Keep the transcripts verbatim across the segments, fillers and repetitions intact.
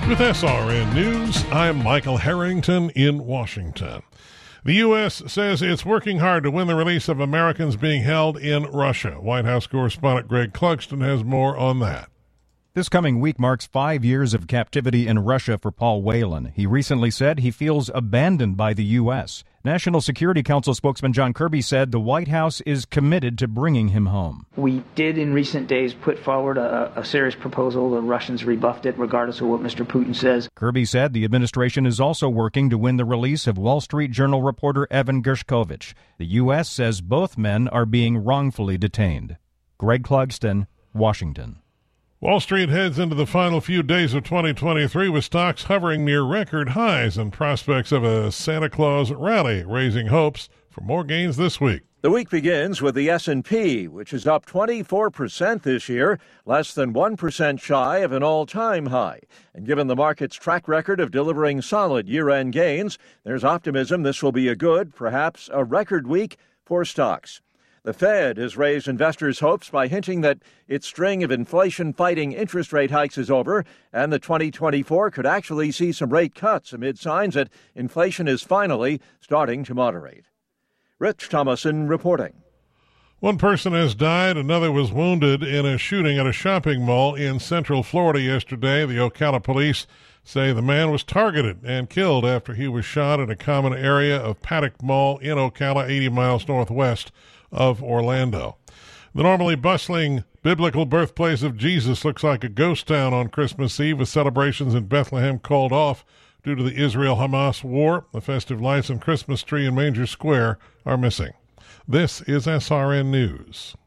With S R N News, I'm Michael Harrington in Washington. The U S says it's working hard to win the release of Americans being held in Russia. White House correspondent Greg Clugston has more on that. This coming week marks five years of captivity in Russia for Paul Whelan. He recently said he feels abandoned by the U S. National Security Council spokesman John Kirby said the White House is committed to bringing him home. We did in recent days put forward a, a serious proposal. The Russians rebuffed it, regardless of what Mister Putin says. Kirby said the administration is also working to win the release of Wall Street Journal reporter Evan Gershkovich. The U S says both men are being wrongfully detained. Greg Clugston, Washington. Wall Street heads into the final few days of twenty twenty-three with stocks hovering near record highs and prospects of a Santa Claus rally, raising hopes for more gains this week. The week begins with the S and P, which is up twenty-four percent this year, less than one percent shy of an all-time high. And given the market's track record of delivering solid year-end gains, there's optimism this will be a good, perhaps a record week for stocks. The Fed has raised investors' hopes by hinting that its string of inflation-fighting interest rate hikes is over, and that twenty twenty-four could actually see some rate cuts amid signs that inflation is finally starting to moderate. Rich Thomason reporting. One person has died, another was wounded in a shooting at a shopping mall in Central Florida yesterday. The Ocala police say the man was targeted and killed after he was shot at a common area of Paddock Mall in Ocala, eighty miles northwest of Orlando. The normally bustling biblical birthplace of Jesus looks like a ghost town on Christmas Eve, with celebrations in Bethlehem called off due to the Israel-Hamas war. The festive lights and Christmas tree in Manger Square are missing. This is S R N News.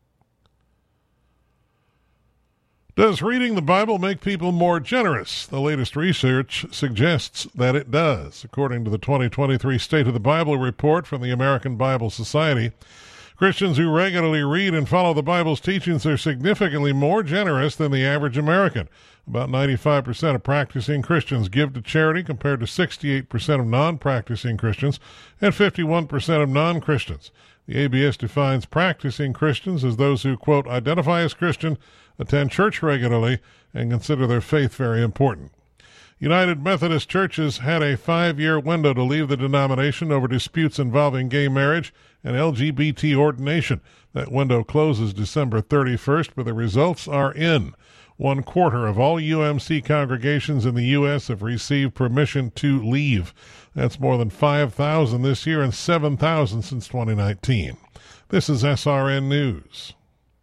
Does reading the Bible make people more generous? The latest research suggests that it does. According to the twenty twenty-three State of the Bible report from the American Bible Society, Christians who regularly read and follow the Bible's teachings are significantly more generous than the average American. About ninety-five percent of practicing Christians give to charity, compared to sixty-eight percent of non-practicing Christians and fifty-one percent of non-Christians. The A B S defines practicing Christians as those who, quote, identify as Christian, attend church regularly, and consider their faith very important. United Methodist Churches had a five-year window to leave the denomination over disputes involving gay marriage and L G B T ordination. That window closes December thirty-first, but the results are in. One quarter of all U M C congregations in the U S have received permission to leave. That's more than five thousand this year and seven thousand since twenty nineteen. This is S R N News.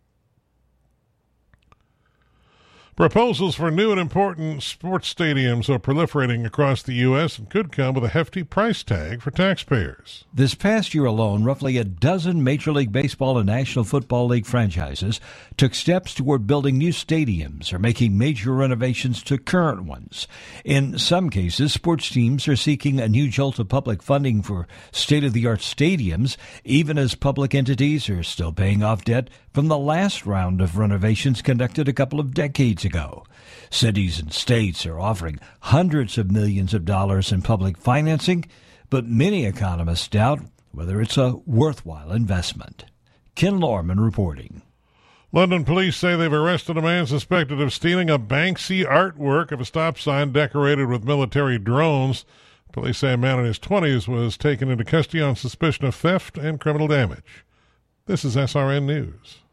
Proposals for new and important sports stadiums are proliferating across the U S and could come with a hefty price tag for taxpayers. This past year alone, roughly a dozen Major League Baseball and National Football League franchises took steps toward building new stadiums or making major renovations to current ones. In some cases, sports teams are seeking a new jolt of public funding for state-of-the-art stadiums, even as public entities are still paying off debt from the last round of renovations conducted a couple of decades ago. Cities and states are offering hundreds of millions of dollars in public financing, but many economists doubt whether it's a worthwhile investment. Ken Lorman reporting. London police say they've arrested a man suspected of stealing a Banksy artwork of a stop sign decorated with military drones. Police say a man in his twenties was taken into custody on suspicion of theft and criminal damage. This is S R N News.